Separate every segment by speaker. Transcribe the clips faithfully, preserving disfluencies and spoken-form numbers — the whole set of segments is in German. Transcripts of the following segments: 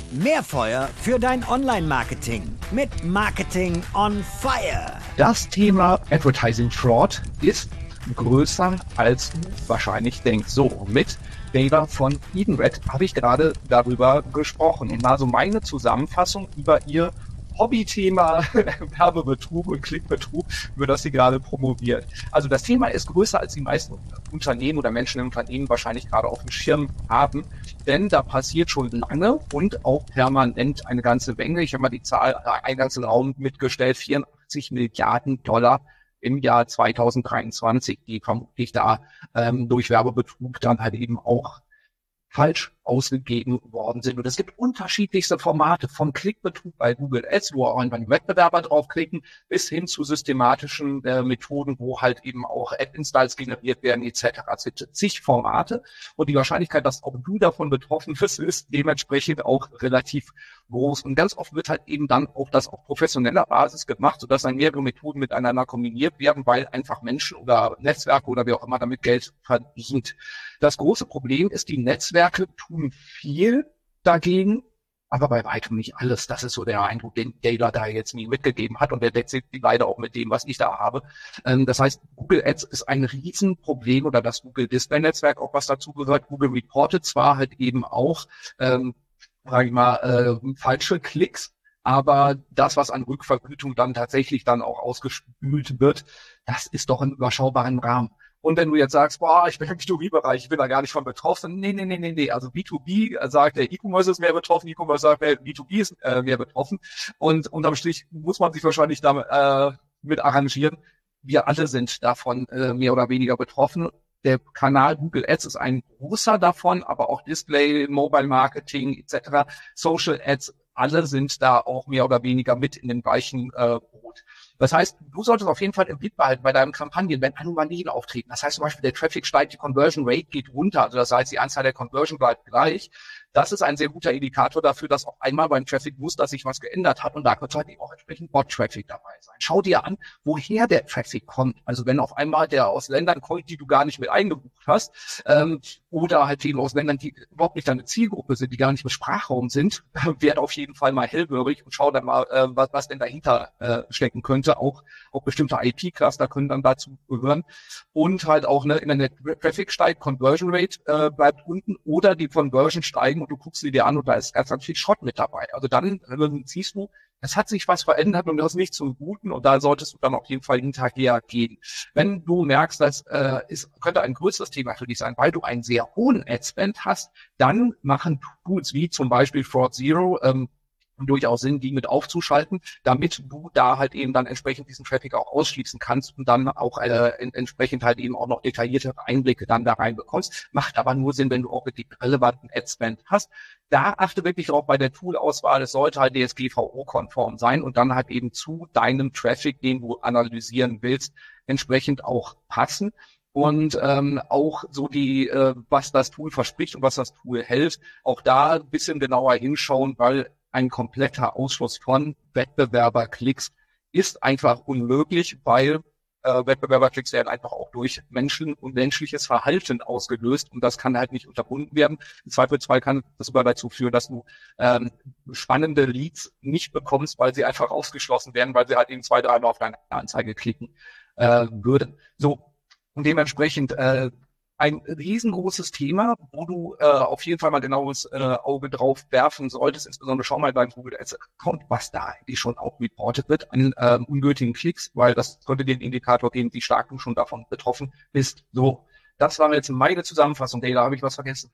Speaker 1: Mehr Feuer für dein Online-Marketing mit Marketing on Fire.
Speaker 2: Das Thema Advertising Fraud ist größer, als du wahrscheinlich denkst. So, mit Data von Edenred habe ich gerade darüber gesprochen. Und mal so meine Zusammenfassung über ihr Hobbythema Werbebetrug und Klickbetrug, über das sie gerade promoviert. Also das Thema ist größer, als die meisten Unternehmen oder Menschen im Unternehmen wahrscheinlich gerade auf dem Schirm haben, denn da passiert schon lange und auch permanent eine ganze Menge. Ich habe mal die Zahl eingangs im Raum mitgestellt, vierundachtzig Milliarden Dollar im Jahr zweitausenddreiundzwanzig, die vermutlich da ähm, durch Werbebetrug dann halt eben auch falsch ausgegeben worden sind. Und es gibt unterschiedlichste Formate, von Klickbetrug bei Google Ads, wo auch einfach die Wettbewerber draufklicken, bis hin zu systematischen äh, Methoden, wo halt eben auch Ad-Installs generiert werden et cetera. Es gibt zig Formate und die Wahrscheinlichkeit, dass auch du davon betroffen bist, ist dementsprechend auch relativ groß. Und ganz oft wird halt eben dann auch das auf professioneller Basis gemacht, sodass dann mehrere Methoden miteinander kombiniert werden, weil einfach Menschen oder Netzwerke oder wer auch immer damit Geld verdient. Das große Problem ist, die Netzwerke tun viel dagegen, aber bei weitem nicht alles. Das ist so der Eindruck, den Data da jetzt nie mitgegeben hat und der deckt sich leider auch mit dem, was ich da habe. Ähm, das heißt, Google Ads ist ein Riesenproblem oder das Google Display Netzwerk, auch was dazu gehört. Google reportet zwar halt eben auch, ähm, sage ich mal, äh, falsche Klicks, aber das, was an Rückvergütung dann tatsächlich dann auch ausgespült wird, das ist doch im überschaubaren Rahmen. Und wenn du jetzt sagst, boah, ich bin im B zwei B-Bereich, ich bin da gar nicht von betroffen, nee, nee, nee, nee, nee. Also B zwei B sagt, der E-Commerce ist mehr betroffen, E-Commerce sagt, der B zwei B ist äh, mehr betroffen. Und unterm Strich muss man sich wahrscheinlich damit äh, mit arrangieren. Wir alle sind davon äh, mehr oder weniger betroffen. Der Kanal Google Ads ist ein großer davon, aber auch Display, Mobile Marketing et cetera, Social Ads, alle sind da auch mehr oder weniger mit in den gleichen äh, Boot. Das heißt, du solltest auf jeden Fall im Blick behalten bei deinen Kampagnen, wenn Anomalien auftreten. Das heißt zum Beispiel, der Traffic steigt, die Conversion Rate geht runter, also das heißt, die Anzahl der Conversion bleibt gleich. Das ist ein sehr guter Indikator dafür, dass auf einmal beim Traffic Muster sich was geändert hat und da könnte halt auch entsprechend Bot-Traffic dabei sein. Schau dir an, woher der Traffic kommt. Also wenn auf einmal der aus Ländern kommt, die du gar nicht mit eingebucht hast, ähm, oder halt eben aus Ländern, die überhaupt nicht deine Zielgruppe sind, die gar nicht im Sprachraum sind, werd auf jeden Fall mal hellhörig und schau dann mal, äh, was, was denn dahinter äh, stecken könnte. Auch, auch bestimmte I P-Cluster können dann dazu gehören. Und halt auch, ne, wenn der Traffic steigt, Conversion Rate äh, bleibt unten oder die Conversion steigen und du guckst sie dir an und da ist ganz, ganz viel Schrott mit dabei. Also dann äh, siehst du, es hat sich was verändert und das ist nicht zum Guten und da solltest du dann auf jeden Fall hinterher gehen. Wenn du merkst, das äh, ist, könnte ein größeres Thema für dich sein, weil du einen sehr hohen Ad-Spend hast, dann machen Tools wie zum Beispiel Fraud Zero ähm, durchaus Sinn, die mit aufzuschalten, damit du da halt eben dann entsprechend diesen Traffic auch ausschließen kannst und dann auch äh, in, entsprechend halt eben auch noch detaillierte Einblicke dann da rein bekommst. Macht aber nur Sinn, wenn du auch wirklich relevanten Ad-Spend hast. Da achte wirklich drauf bei der Tool-Auswahl, es sollte halt D S G V O-konform sein und dann halt eben zu deinem Traffic, den du analysieren willst, entsprechend auch passen. Und ähm, auch so die, äh, was das Tool verspricht und was das Tool hält, auch da ein bisschen genauer hinschauen, weil ein kompletter Ausschluss von Wettbewerberklicks ist einfach unmöglich, weil äh, Wettbewerberklicks werden einfach auch durch Menschen und menschliches Verhalten ausgelöst und das kann halt nicht unterbunden werden. Im Zweifelsfall kann das sogar dazu führen, dass du ähm, spannende Leads nicht bekommst, weil sie einfach ausgeschlossen werden, weil sie halt eben zwei, dreimal auf deine Anzeige klicken äh, würden. So, und dementsprechend äh, ein riesengroßes Thema, wo du äh, auf jeden Fall mal genaues äh, Auge drauf werfen solltest. Insbesondere schau mal beim Google Ads Account, was da eigentlich schon auch reportet wird an äh, ungültigen Klicks, weil das könnte dir einen Indikator geben, wie stark du schon davon betroffen bist. So, das war jetzt meine Zusammenfassung. Dayla, habe ich was vergessen?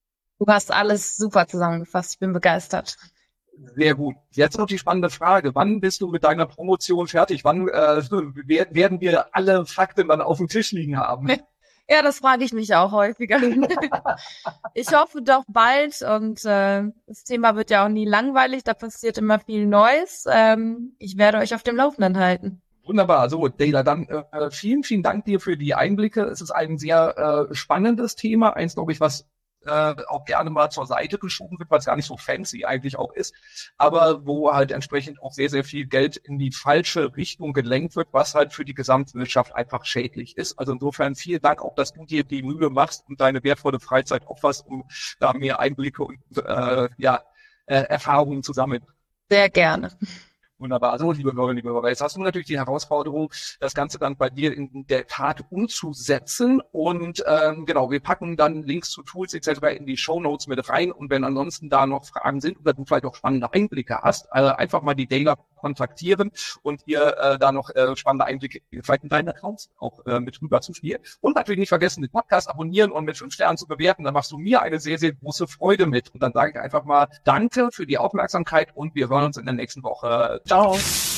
Speaker 3: Du hast alles super zusammengefasst. Ich bin begeistert.
Speaker 2: Sehr gut. Jetzt noch die spannende Frage. Wann bist du mit deiner Promotion fertig? Wann äh, werden wir alle Fakten dann auf dem Tisch liegen haben?
Speaker 3: Ja, das frage ich mich auch häufiger. Ich hoffe doch bald und äh, das Thema wird ja auch nie langweilig, da passiert immer viel Neues. Ähm, ich werde euch auf dem Laufenden halten.
Speaker 2: Wunderbar. So, Dayla, dann äh, vielen, vielen Dank dir für die Einblicke. Es ist ein sehr äh, spannendes Thema, eins, glaube ich, was äh, auch gerne mal zur Seite geschoben wird, weil es gar nicht so fancy eigentlich auch ist, aber wo halt entsprechend auch sehr, sehr viel Geld in die falsche Richtung gelenkt wird, was halt für die Gesamtwirtschaft einfach schädlich ist. Also insofern vielen Dank auch, dass du dir die Mühe machst und deine wertvolle Freizeit opferst, um da mehr Einblicke und äh, ja äh, Erfahrungen zu sammeln.
Speaker 3: Sehr gerne.
Speaker 2: Wunderbar. So, liebe Bürger, liebe Bürger, jetzt hast du natürlich die Herausforderung, das Ganze dann bei dir in der Tat umzusetzen. Und ähm, genau, wir packen dann Links zu Tools et cetera in die Shownotes mit rein. Und wenn ansonsten da noch Fragen sind oder du vielleicht auch spannende Einblicke hast, äh, einfach mal die Dayla kontaktieren und ihr äh, da noch äh, spannende Einblicke vielleicht in deinen Accounts auch äh, mit rüber zu spielen. Und natürlich nicht vergessen, den Podcast abonnieren und mit fünf Sternen zu bewerten. Dann machst du mir eine sehr, sehr große Freude mit. Und dann sage ich einfach mal Danke für die Aufmerksamkeit und wir hören uns in der nächsten Woche. Ciao.